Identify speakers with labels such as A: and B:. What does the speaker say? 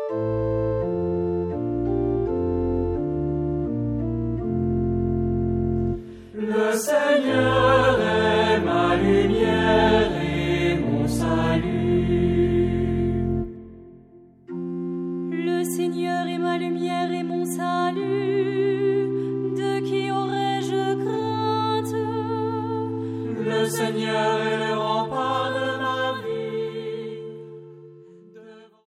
A: Le Seigneur est ma lumière et mon salut.
B: Le Seigneur est ma lumière et mon salut. De qui aurais-je crainte?
A: Le Seigneur est